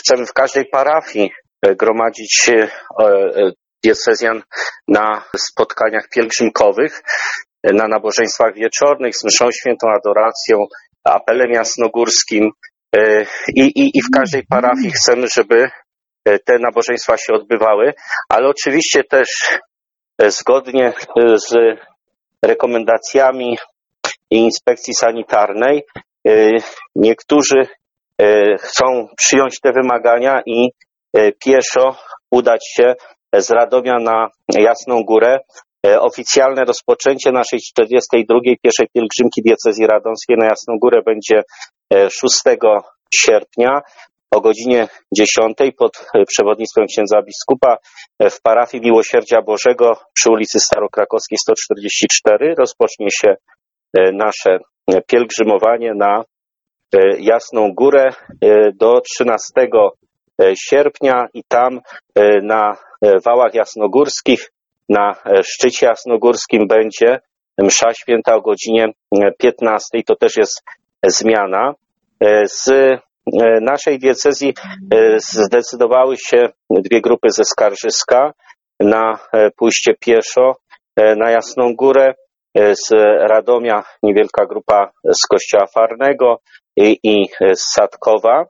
Chcemy w każdej parafii gromadzić diecezjan na spotkaniach pielgrzymkowych, na nabożeństwach wieczornych z mszą świętą, adoracją, apelem jasnogórskim i w każdej parafii chcemy, żeby te nabożeństwa się odbywały, ale oczywiście też zgodnie z rekomendacjami inspekcji sanitarnej niektórzy chcą przyjąć te wymagania i pieszo udać się z Radomia na Jasną Górę. Oficjalne rozpoczęcie naszej 42. pieszej pielgrzymki diecezji radomskiej na Jasną Górę będzie 6 sierpnia o godzinie 10 pod przewodnictwem księdza biskupa w parafii Miłosierdzia Bożego przy ulicy Starokrakowskiej 144 rozpocznie się nasze pielgrzymowanie na Jasną Górę do 13 sierpnia i tam na wałach jasnogórskich, na szczycie jasnogórskim będzie msza święta o godzinie 15. To też jest zmiana. Z naszej diecezji zdecydowały się dwie grupy ze Skarżyska na pójście pieszo na Jasną Górę. Z Radomia niewielka grupa z Kościoła Farnego i z Sadkowa.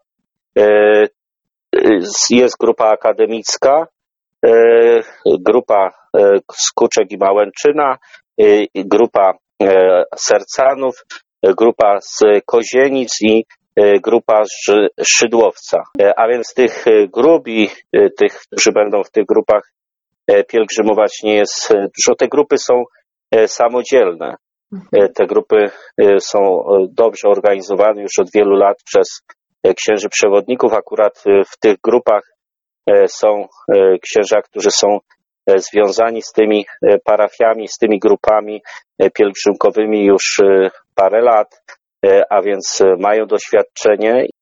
Jest grupa akademicka, grupa z Kuczek i Małęczyna, grupa Sercanów, grupa z Kozienic i grupa z Szydłowca. A więc tych grup i tych, którzy będą w tych grupach pielgrzymować, nie jest dużo. Te grupy są samodzielne. Te grupy są dobrze organizowane już od wielu lat przez księży przewodników. Akurat w tych grupach są księża, którzy są związani z tymi parafiami, z tymi grupami pielgrzymkowymi już parę lat, a więc mają doświadczenie.